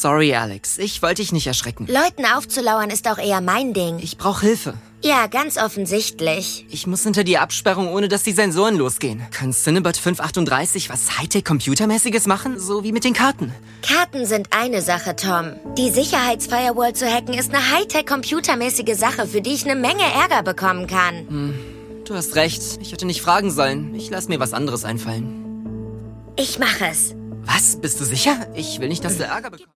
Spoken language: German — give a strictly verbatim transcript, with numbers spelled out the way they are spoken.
Sorry, Alex. Ich wollte dich nicht erschrecken. Leuten aufzulauern ist auch eher mein Ding. Ich brauche Hilfe. Ja, ganz offensichtlich. Ich muss hinter die Absperrung, ohne dass die Sensoren losgehen. Kann Cinebot fünf achtunddreißig was Hightech-Computermäßiges machen? So wie mit den Karten. Karten sind eine Sache, Tom. Die Sicherheitsfirewall zu hacken ist eine Hightech-computermäßige Sache, für die ich eine Menge Ärger bekommen kann. Hm, du hast recht. Ich hätte nicht fragen sollen. Ich lasse mir was anderes einfallen. Ich mache es. Was? Bist du sicher? Ich will nicht, dass du Ärger bekommst.